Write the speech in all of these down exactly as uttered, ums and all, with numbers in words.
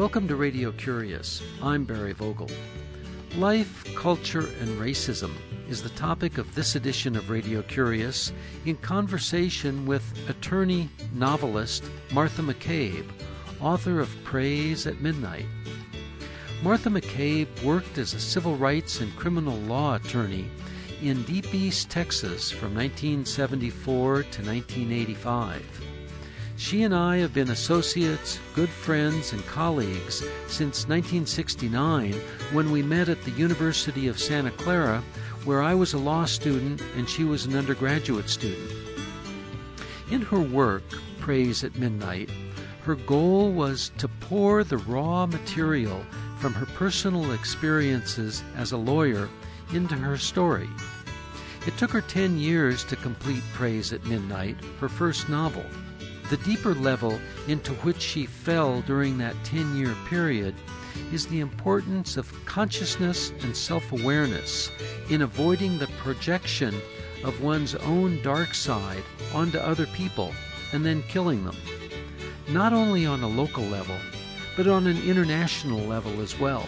Welcome to Radio Curious. I'm Barry Vogel. Life, culture, and racism is the topic of this edition of Radio Curious in conversation with attorney, novelist Martha McCabe, author of Praise at Midnight. Martha McCabe worked as a civil rights and criminal law attorney in Deep East Texas from nineteen seventy-four to nineteen eighty-five. She and I have been associates, good friends, and colleagues since nineteen sixty-nine when we met at the University of Santa Clara, where I was a law student and she was an undergraduate student. In her work, Praise at Midnight, her goal was to pour the raw material from her personal experiences as a lawyer into her story. It took her ten years to complete Praise at Midnight, her first novel. The deeper level into which she fell during that ten-year period is the importance of consciousness and self-awareness in avoiding the projection of one's own dark side onto other people and then killing them, not only on a local level, but on an international level as well.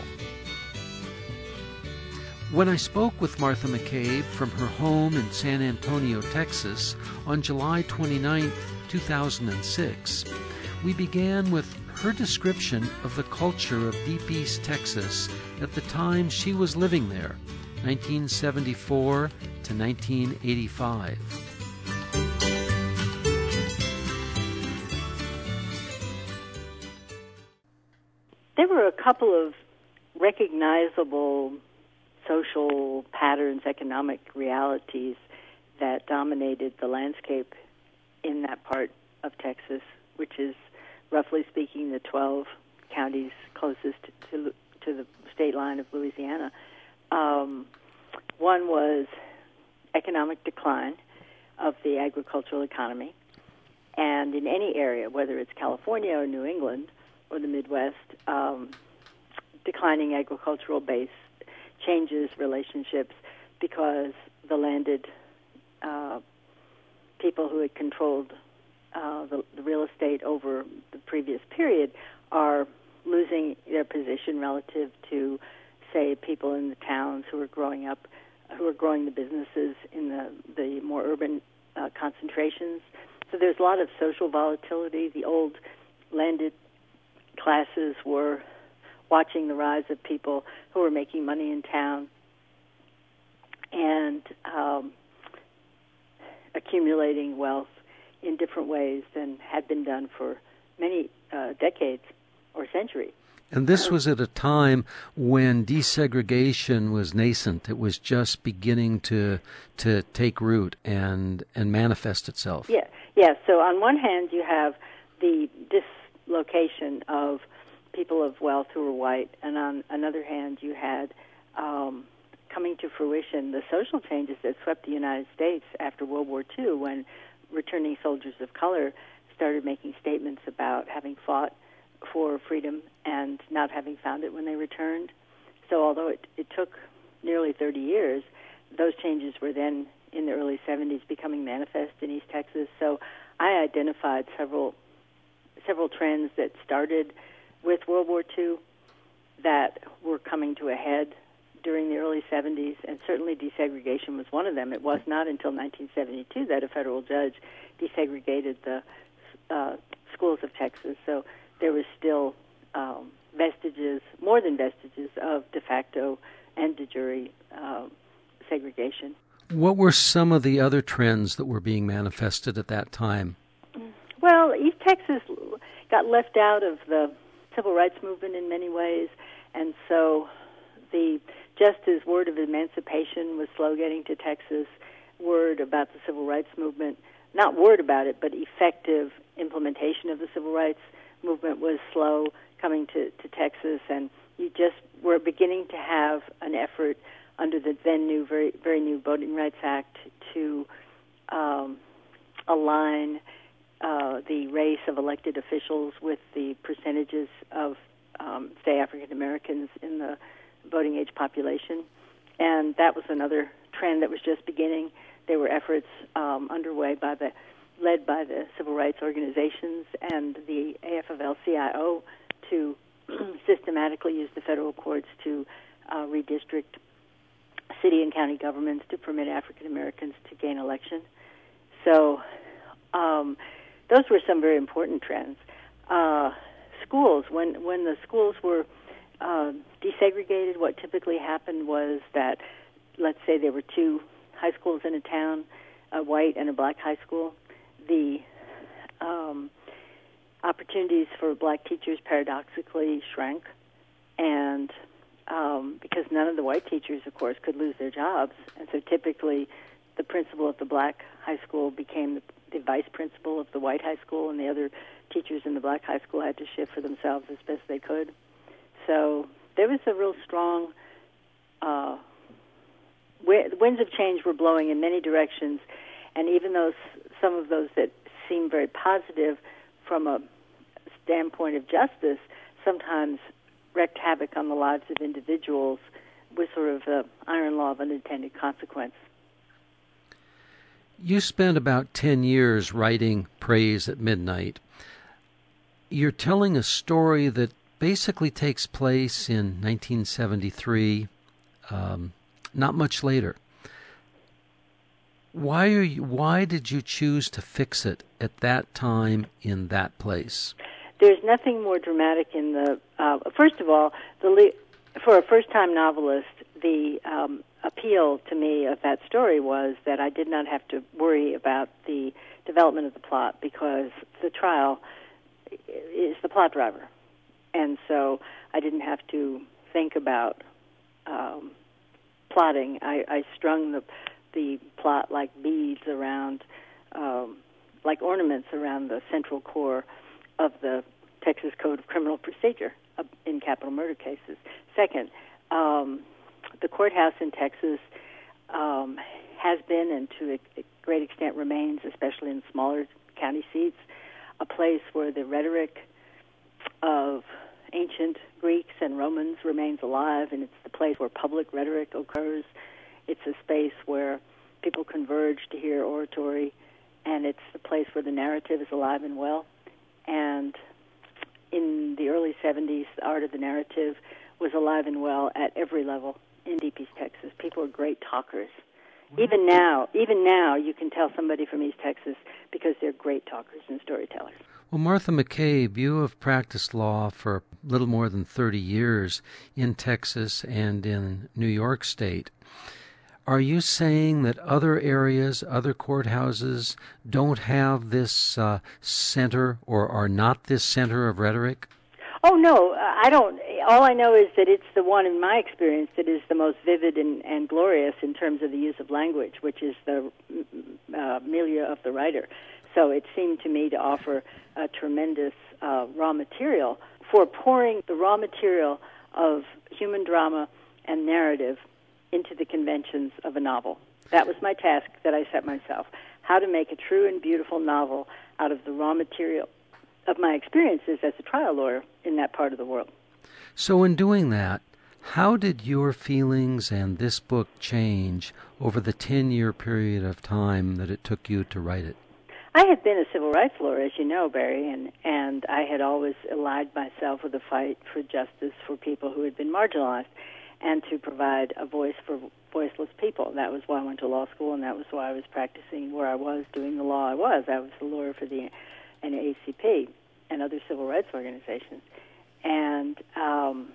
When I spoke with Martha McCabe from her home in San Antonio, Texas, on July twenty-ninth, two thousand six, we began with her description of the culture of Deep East Texas at the time she was living there, nineteen seventy-four to nineteen eighty-five. There were a couple of recognizable social patterns, economic realities that dominated the landscape in that part of Texas, which is, roughly speaking, the twelve counties closest to to the state line of Louisiana. Um, one was economic decline of the agricultural economy, and in any area, whether it's California or New England or the Midwest, um, declining agricultural base changes relationships because the landed uh, people who had controlled uh, the, the real estate over the previous period are losing their position relative to, say, people in the towns who are growing up, who are growing the businesses in the, the more urban uh, concentrations. So there's a lot of social volatility. The old landed classes were watching the rise of people who were making money in town and um, accumulating wealth in different ways than had been done for many uh, decades or centuries. And this was at a time when desegregation was nascent. It was just beginning to to take root and and manifest itself. Yeah, yeah. So on one hand, you have the dislocation of people of wealth who were white, and on another hand, you had um, coming to fruition the social changes that swept the United States after World War Two, when returning soldiers of color started making statements about having fought for freedom and not having found it when they returned. So although it, it took nearly thirty years, those changes were then in the early seventies becoming manifest in East Texas. So I identified several several trends that started with World War Two that were coming to a head during the early seventies, and certainly desegregation was one of them. It was not until nineteen seventy-two that a federal judge desegregated the uh, schools of Texas. So there was still um, vestiges, more than vestiges, of de facto and de jure uh, segregation. What were some of the other trends that were being manifested at that time? Well, East Texas got left out of the civil rights movement in many ways, and so the just as word of emancipation was slow getting to Texas, word about the civil rights movement, not word about it, but effective implementation of the civil rights movement was slow coming to, to Texas, and you just were beginning to have an effort under the then new, very very new Voting Rights Act to um, align uh, the race of elected officials with the percentages of, um, say, African Americans in the voting age population, and that was another trend that was just beginning. There were efforts um, underway by the led by the civil rights organizations and the A F L C I O to systematically used the federal courts to uh, redistrict city and county governments to permit African Americans to gain election. So um, those were some very important trends. Uh, schools, when when the schools were uh, desegregated, what typically happened was that, let's say there were two high schools in a town, a white and a black high school. The um, opportunities for black teachers paradoxically shrank, and um, because none of the white teachers, of course, could lose their jobs, and so typically the principal of the black high school became the, the vice principal of the white high school, and the other teachers in the black high school had to shift for themselves as best they could. So there was a real strong uh, w- winds of change were blowing in many directions, and even though some of those that seem very positive from a standpoint of justice sometimes wreaked havoc on the lives of individuals with sort of the iron law of unintended consequence. You spent about ten years writing Praise at Midnight. You're telling a story that basically takes place in nineteen seventy-three, um, not much later. Why are you, why did you choose to fix it at that time in that place? There's nothing more dramatic in the. Uh, first of all, the le- for a first-time novelist, the um, appeal to me of that story was that I did not have to worry about the development of the plot because the trial is the plot driver, and so I didn't have to think about um, plotting. I, I strung the the plot like beads around, um, like ornaments around the central core of the Texas Code of Criminal Procedure uh, in capital murder cases. Second, um, the courthouse in Texas um, has been, and to a great extent remains, especially in smaller county seats, a place where the rhetoric of ancient Greeks and Romans remains alive, and it's the place where public rhetoric occurs. It's a space where people converge to hear oratory, and it's the place where the narrative is alive and well. And in the early seventies, the art of the narrative was alive and well at every level in Deep East Texas. People are great talkers. Mm-hmm. Even now, even now, you can tell somebody from East Texas because they're great talkers and storytellers. Well, Martha McCabe, you have practiced law for a little more than thirty years in Texas and in New York State. Are you saying that other areas, other courthouses, don't have this uh, center or are not this center of rhetoric? Oh, no, I don't. All I know is that it's the one, in my experience, that is the most vivid and, and glorious in terms of the use of language, which is the uh, milieu of the writer. So it seemed to me to offer a tremendous uh, raw material for pouring the raw material of human drama and narrative into the conventions of a novel. That was my task that I set myself, how to make a true and beautiful novel out of the raw material of my experiences as a trial lawyer in that part of the world. So in doing that, how did your feelings and this book change over the ten-year period of time that it took you to write it? I had been a civil rights lawyer, as you know, Barry, and, and I had always allied myself with a fight for justice for people who had been marginalized and to provide a voice for voiceless people. That was why I went to law school, and that was why I was practicing where I was, doing the law I was. I was the lawyer for the N double A C P and other civil rights organizations. And um,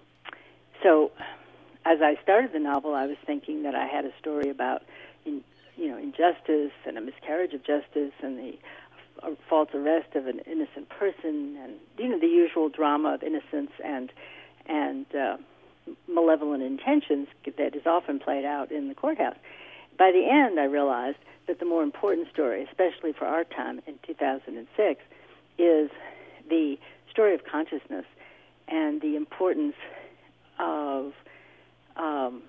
so as I started the novel, I was thinking that I had a story about in, you know, injustice and a miscarriage of justice and the uh, false arrest of an innocent person and, you know, the usual drama of innocence and and uh, malevolent intentions that is often played out in the courthouse. By the end, I realized that the more important story, especially for our time in two thousand six, is the story of consciousness and the importance of um,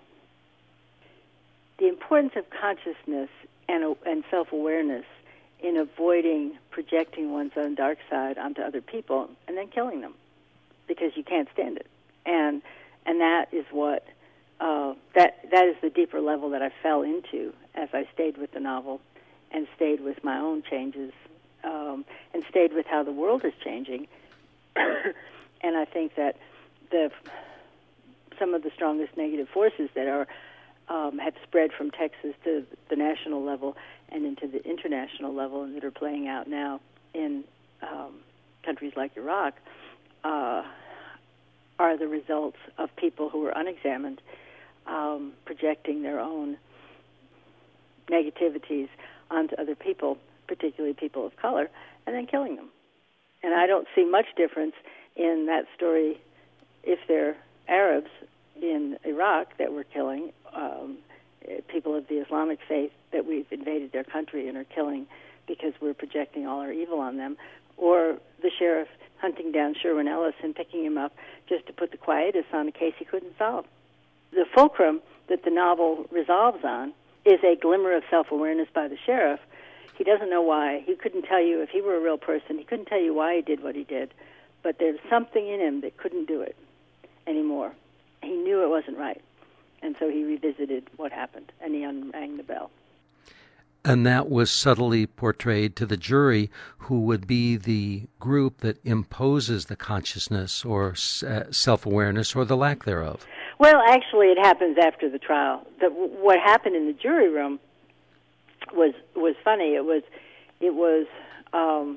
the importance of consciousness and, and self-awareness in avoiding projecting one's own dark side onto other people and then killing them because you can't stand it. And and that is what uh, that that is the deeper level that I fell into as I stayed with the novel and stayed with my own changes um, and stayed with how the world is changing And I think that the some of the strongest negative forces that are um, have spread from Texas to the national level and into the international level, and that are playing out now in um, countries like Iraq, uh, are the results of people who were unexamined, um, projecting their own negativities onto other people, particularly people of color, and then killing them. And I don't see much difference in that story if they're Arabs in Iraq that we're killing, um, people of the Islamic faith that we've invaded their country and are killing because we're projecting all our evil on them, or the sheriff hunting down Sherwin Ellis and picking him up just to put the quietus on a case he couldn't solve. The fulcrum that the novel resolves on is a glimmer of self-awareness by the sheriff. He doesn't know why. He couldn't tell you if he were a real person. He couldn't tell you why he did what he did. But there's something in him that couldn't do it anymore. He knew it wasn't right. And so he revisited what happened, and he unrang the bell. And that was subtly portrayed to the jury, who would be the group that imposes the consciousness or self-awareness or the lack thereof. Well, actually, it happens after the trial. The, what happened in the jury room was was funny. It was it was um,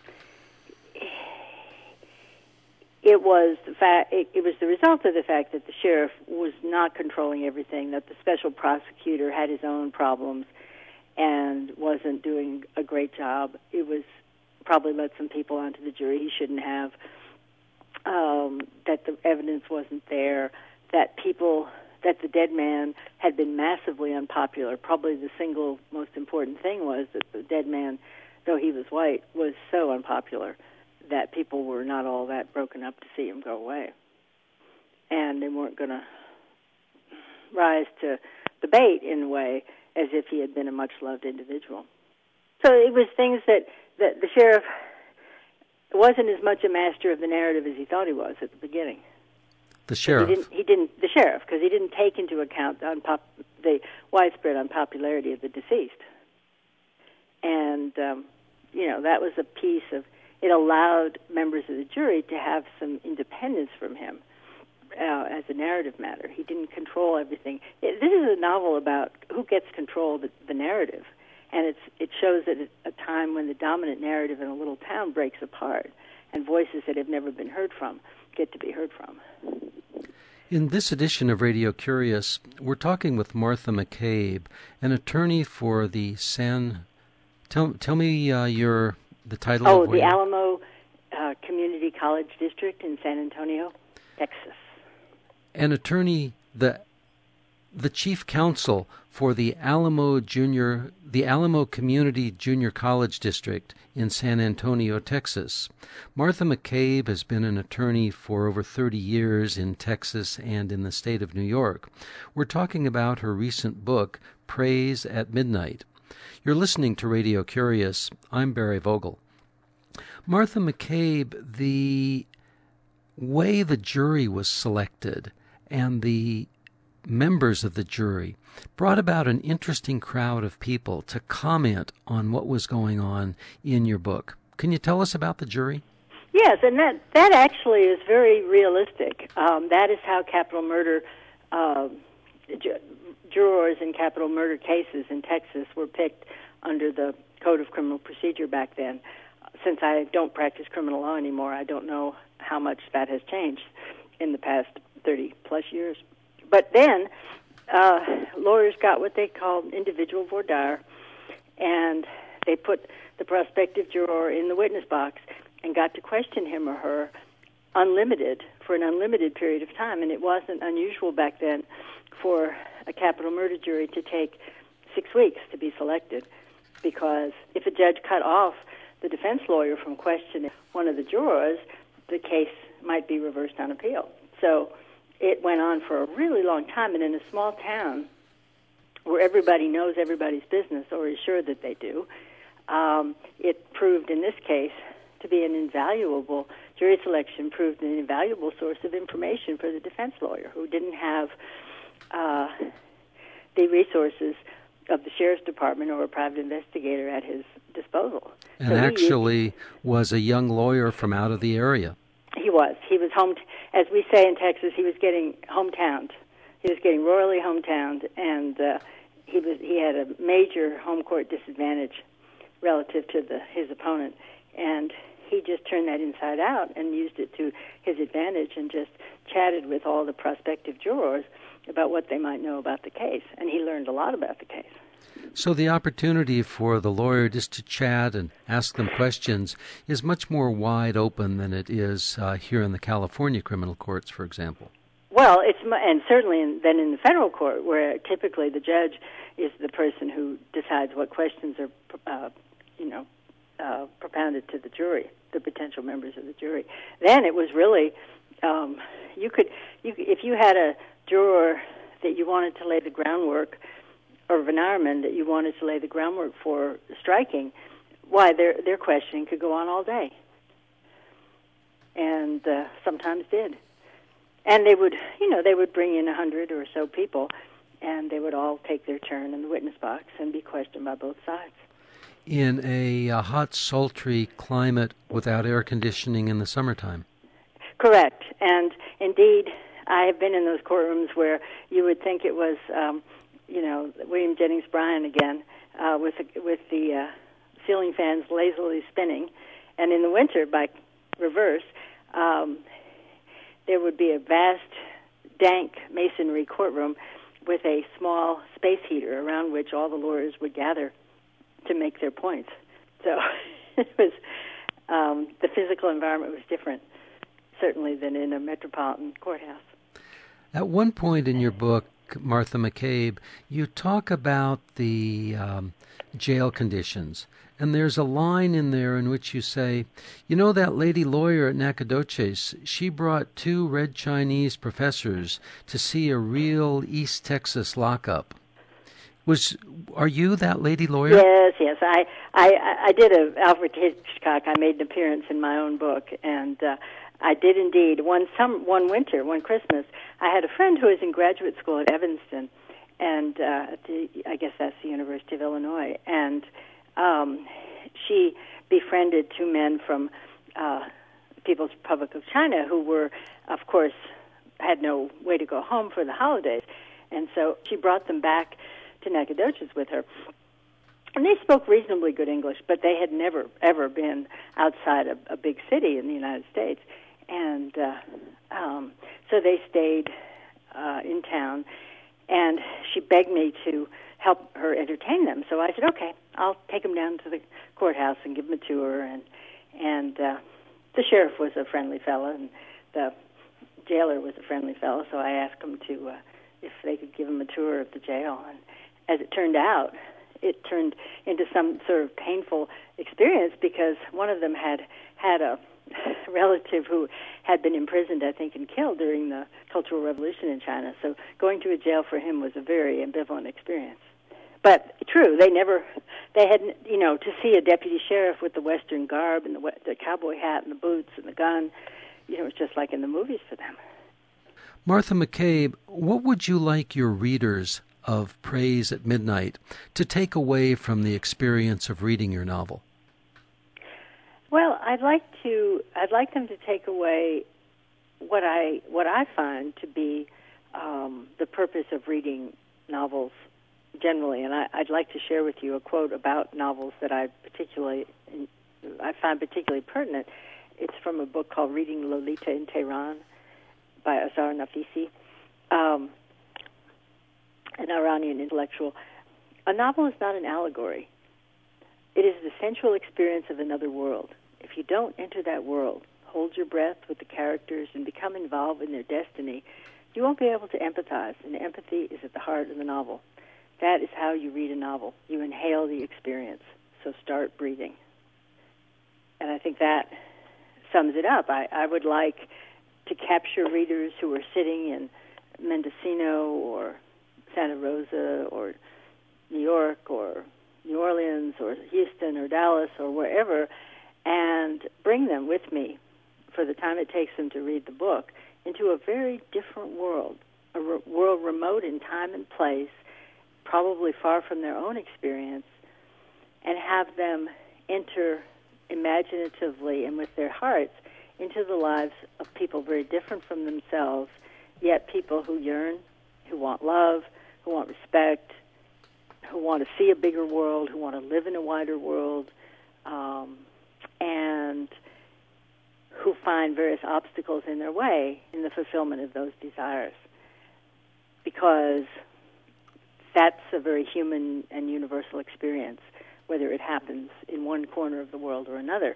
it was the fact. It, it was the result of the fact that the sheriff was not controlling everything. That the special prosecutor had his own problems and wasn't doing a great job. It was probably let some people onto the jury he shouldn't have. Um, that the evidence wasn't there. That people, that the dead man had been massively unpopular. Probably the single most important thing was that the dead man, though he was white, was so unpopular that people were not all that broken up to see him go away. And they weren't going to rise to the bait in a way as if he had been a much-loved individual. So it was things that, that the sheriff wasn't as much a master of the narrative as he thought he was at the beginning. The sheriff. He didn't, he didn't, the sheriff, because he didn't take into account the, unpop, the widespread unpopularity of the deceased. And, um, you know, that was a piece of, it allowed members of the jury to have some independence from him uh, as a narrative matter. He didn't control everything. It, this is a novel about who gets control of the, the narrative. And it's, it shows at a time when the dominant narrative in a little town breaks apart and voices that have never been heard from get to be heard from. In this edition of Radio Curious, we're talking with Martha McCabe, an attorney for the San... Tell, tell me uh, your the title oh, of... Oh, the Alamo uh, Community College District in San Antonio, Texas. An attorney, the the chief counsel for the Alamo Junior, the Alamo Community Junior College District in San Antonio, Texas. Martha McCabe has been an attorney for over thirty years in Texas and in the state of New York. We're talking about her recent book, Praise at Midnight. You're listening to Radio Curious. I'm Barry Vogel. Martha McCabe, the way the jury was selected and the members of the jury brought about an interesting crowd of people to comment on what was going on in your book. Can you tell us about the jury? Yes, and that, that actually is very realistic. Um, that is how capital murder, uh, ju- jurors in capital murder cases in Texas were picked under the Code of Criminal Procedure back then. Since I don't practice criminal law anymore, I don't know how much that has changed in the past thirty-plus years. But then uh, lawyers got what they called individual voir dire, and they put the prospective juror in the witness box and got to question him or her unlimited, for an unlimited period of time. And it wasn't unusual back then for a capital murder jury to take six weeks to be selected, because if a judge cut off the defense lawyer from questioning one of the jurors, the case might be reversed on appeal. So it went on for a really long time, and in a small town where everybody knows everybody's business, or is sure that they do, um, it proved in this case to be an invaluable, jury selection proved an invaluable source of information for the defense lawyer, who didn't have uh, the resources of the sheriff's department or a private investigator at his disposal. And so actually was a young lawyer from out of the area. He was. He was home, as we say in Texas, he was getting hometowned. He was getting royally hometowned, and uh, he was he had a major home court disadvantage relative to the his opponent, and he just turned that inside out and used it to his advantage and just chatted with all the prospective jurors about what they might know about the case, and he learned a lot about the case. So the opportunity for the lawyer just to chat and ask them questions is much more wide open than it is uh, here in the California criminal courts, for example. Well, it's and certainly in, then in the federal court, where typically the judge is the person who decides what questions are, uh, you know, uh, propounded to the jury, the potential members of the jury. Then it was really, um, you could, you if you had a juror that you wanted to lay the groundwork, or Venarman that you wanted to lay the groundwork for striking, why their their questioning could go on all day, and uh, sometimes did. And they would, you know, they would bring in a hundred or so people, and they would all take their turn in the witness box and be questioned by both sides. In a, a hot, sultry climate without air conditioning in the summertime. Correct. And indeed, I have been in those courtrooms where you would think it was, um, you know, William Jennings Bryan again, uh, with the, with the uh, ceiling fans lazily spinning, and in the winter, by reverse, um, there would be a vast, dank masonry courtroom with a small space heater around which all the lawyers would gather to make their points. So it was um, the physical environment was different, certainly, than in a metropolitan courthouse. At one point in your book, Martha McCabe, you talk about the um, jail conditions, and there's a line in there in which you say, you know, that lady lawyer at Nacogdoches, she brought two red Chinese professors to see a real East Texas lockup. Was are you that lady lawyer? Yes, yes. I I, I did a Alfred Hitchcock. I made an appearance in my own book, and uh, I did indeed. One some one winter, one Christmas, I had a friend who was in graduate school at Evanston, and uh, at the, I guess that's the University of Illinois, and um, she befriended two men from uh, People's Republic of China who were, of course, had no way to go home for the holidays, and so she brought them back to Nacogdoches with her. And they spoke reasonably good English, but they had never, ever been outside a, a big city in the United States. And uh, um, so they stayed uh, in town, and she begged me to help her entertain them. So I said, okay, I'll take them down to the courthouse and give them a tour. And, and uh, the sheriff was a friendly fellow, and the jailer was a friendly fellow, so I asked them to, uh, if they could give them a tour of the jail. And as it turned out, it turned into some sort of painful experience because one of them had had a relative who had been imprisoned, I think, and killed during the Cultural Revolution in China. So going to a jail for him was a very ambivalent experience. But true, they never, they had, you know, to see a deputy sheriff with the Western garb and the, the cowboy hat and the boots and the gun, you know, it was just like in the movies for them. Martha McCabe, what would you like your readers of Praise at Midnight to take away from the experience of reading your novel? Well, I'd like to. I'd like them to take away what I what I find to be um, the purpose of reading novels generally, and I, I'd like to share with you a quote about novels that I particularly I find particularly pertinent. It's from a book called Reading Lolita in Tehran by Azar Nafisi, um, an Iranian intellectual. A novel is not an allegory. It is the sensual experience of another world. If you don't enter that world, hold your breath with the characters, and become involved in their destiny, you won't be able to empathize, and empathy is at the heart of the novel. That is how you read a novel. You inhale the experience, so start breathing. And I think that sums it up. I, I would like to capture readers who are sitting in Mendocino or Santa Rosa or New York or New Orleans or Houston or Dallas or wherever, and bring them with me for the time it takes them to read the book into a very different world, a re- world remote in time and place, probably far from their own experience, and have them enter imaginatively and with their hearts into the lives of people very different from themselves, yet people who yearn, who want love, who want respect, who want to see a bigger world, who want to live in a wider world, um, and who find various obstacles in their way in the fulfillment of those desires. Because that's a very human and universal experience, whether it happens in one corner of the world or another.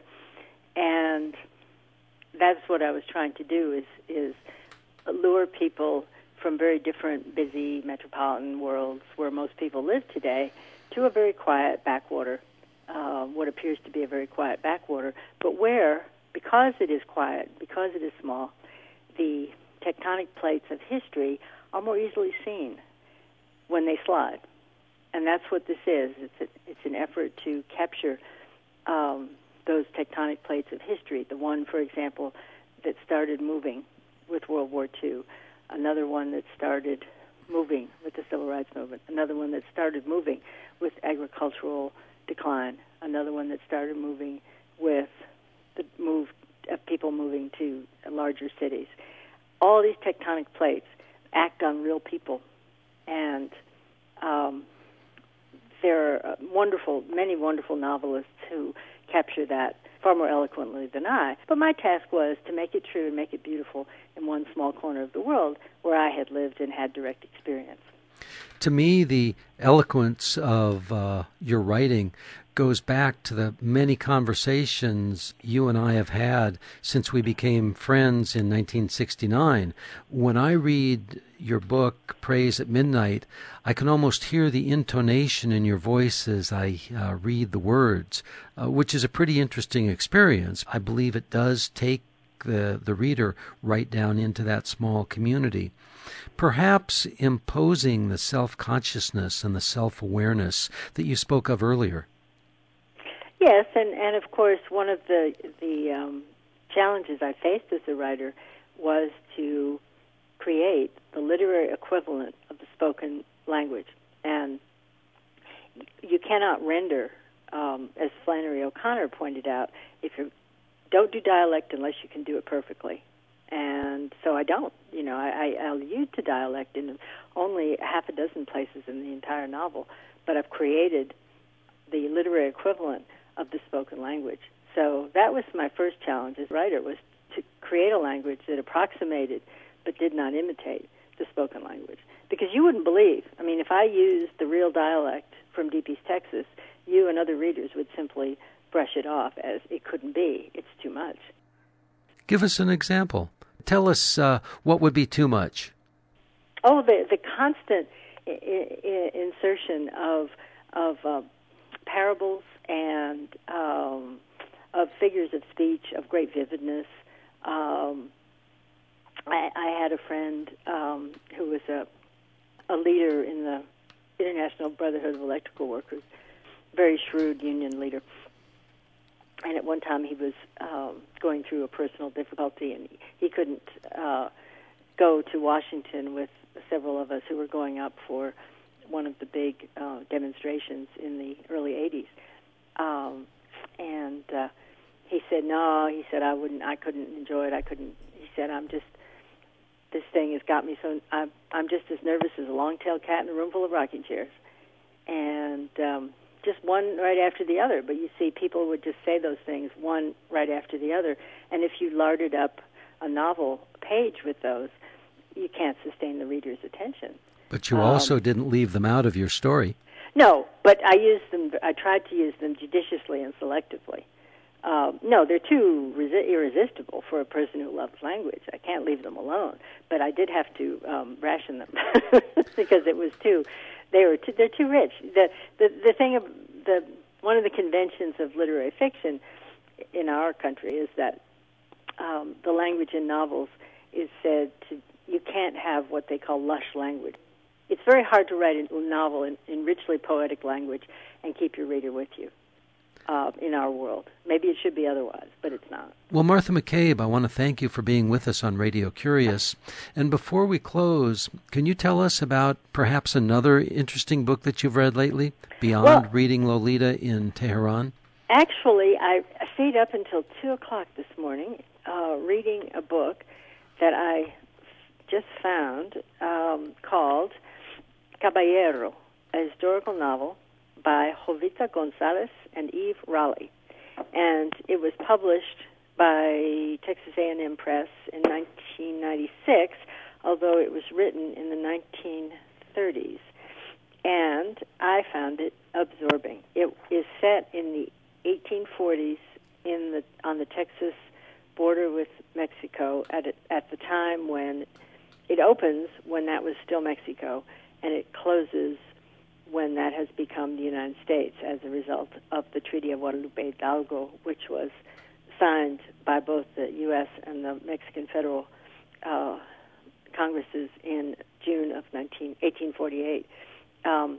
And that's what I was trying to do, is is lure people from very different, busy metropolitan worlds where most people live today to a very quiet backwater, uh, what appears to be a very quiet backwater, but where, because it is quiet, because it is small, the tectonic plates of history are more easily seen when they slide. And that's what this is. It's a, it's an effort to capture um, those tectonic plates of history. The one, for example, that started moving with World War Two, another one that started moving with the Civil Rights Movement, another one that started moving with agricultural decline, another one that started moving with the move of people moving to larger cities. All these tectonic plates act on real people, and um, there are wonderful, many wonderful novelists who capture that far more eloquently than I. But my task was to make it true and make it beautiful in one small corner of the world where I had lived and had direct experience. To me, the eloquence of uh, your writing goes back to the many conversations you and I have had since we became friends in nineteen sixty-nine. When I read your book, Praise at Midnight, I can almost hear the intonation in your voice as I uh, read the words, uh, which is a pretty interesting experience. I believe it does take the, the reader right down into that small community, perhaps imposing the self-consciousness and the self-awareness that you spoke of earlier. Yes, and, and of course, one of the the um, challenges I faced as a writer was to create the literary equivalent of the spoken language. And you cannot render, um, as Flannery O'Connor pointed out, if you don't do dialect unless you can do it perfectly. And so I don't. You know, I, I allude to dialect in only half a dozen places in the entire novel, but I've created the literary equivalent of the spoken language. So that was my first challenge as a writer, was to create a language that approximated but did not imitate the spoken language. Because you wouldn't believe, I mean, if I used the real dialect from Deep East Texas, you and other readers would simply brush it off as it couldn't be. It's too much. Give us an example. Tell us uh, what would be too much. Oh, the the constant I- I- insertion of of uh, parables and um, of figures of speech of great vividness. Um, I, I had a friend um, who was a a leader in the International Brotherhood of Electrical Workers, very shrewd union leader. And at one time he was um, going through a personal difficulty, and he, he couldn't uh, go to Washington with several of us who were going up for one of the big uh, demonstrations in the early eighties. Um, and uh, he said, no, he said, I wouldn't, I couldn't enjoy it. I couldn't, he said, I'm just, this thing has got me so, I'm, I'm just as nervous as a long-tailed cat in a room full of rocking chairs. And um, just one right after the other. But you see, people would just say those things one right after the other. And if you larded up a novel page with those, you can't sustain the reader's attention. But you also um, didn't leave them out of your story. No, but I used them. I tried to use them judiciously and selectively. Uh, no, they're too resi- irresistible for a person who loves language. I can't leave them alone. But I did have to um, ration them because it was too. They were. Too, they're too rich. The the the thing of the one of the conventions of literary fiction in our country is that um, the language in novels is said to. You can't have what they call lush language. It's very hard to write a novel in, in richly poetic language and keep your reader with you uh, in our world. Maybe it should be otherwise, but it's not. Well, Martha McCabe, I want to thank you for being with us on Radio Curious. And before we close, can you tell us about perhaps another interesting book that you've read lately, beyond well, reading Lolita in Tehran? Actually, I stayed up until two o'clock this morning uh, reading a book that I just found um, called Caballero, a historical novel by Jovita Gonzalez and Eve Raleigh. And it was published by Texas A and M Press in nineteen ninety-six, although it was written in the nineteen thirties. And I found it absorbing. It is set in the eighteen forties in the on the Texas border with Mexico at a, at the time when it opens, when that was still Mexico, and it closes when that has become the United States as a result of the Treaty of Guadalupe Hidalgo, which was signed by both the U S and the Mexican federal uh, Congresses in June of eighteen forty-eight. Um,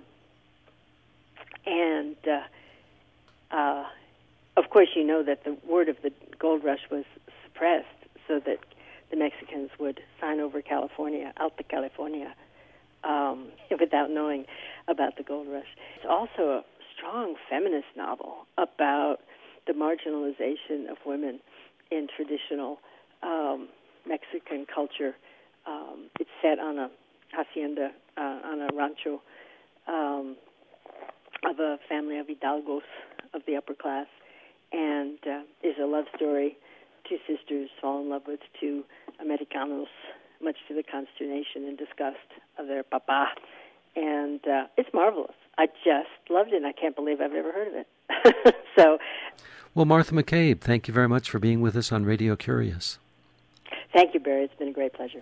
and, uh, uh, of course, you know that the word of the gold rush was suppressed so that the Mexicans would sign over California, Alta California, um, without knowing about the gold rush. It's also a strong feminist novel about the marginalization of women in traditional um, Mexican culture. Um, it's set on a hacienda, uh, on a rancho um, of a family of Hidalgos of the upper class, and uh, is a love story. Two sisters fall in love with two Americanos, much to the consternation and disgust of their papa. And uh, it's marvelous. I just loved it, and I can't believe I've ever heard of it. so, Well, Martha McCabe, thank you very much for being with us on Radio Curious. Thank you, Barry. It's been a great pleasure.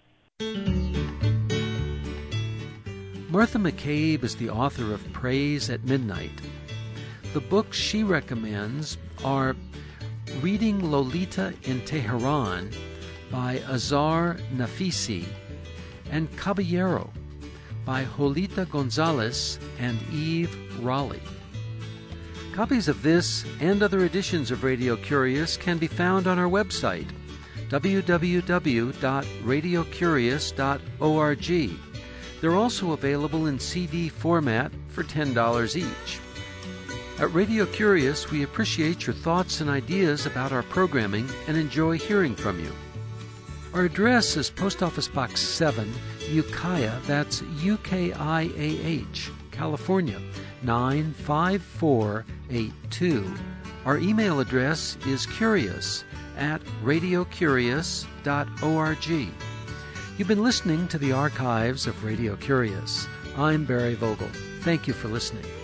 Martha McCabe is the author of Praise at Midnight. The books she recommends are Reading Lolita in Tehran by Azar Nafisi and Caballero by Jovita Gonzalez and Eve Raleigh. Copies of this and other editions of Radio Curious can be found on our website, w w w dot radio curious dot org. They're also available in C D format for ten dollars each. At Radio Curious, we appreciate your thoughts and ideas about our programming and enjoy hearing from you. Our address is Post Office Box seven, Ukiah, that's U K I A H, California, nine five four eight two. Our email address is curious at radio curious dot org. You've been listening to the archives of Radio Curious. I'm Barry Vogel. Thank you for listening.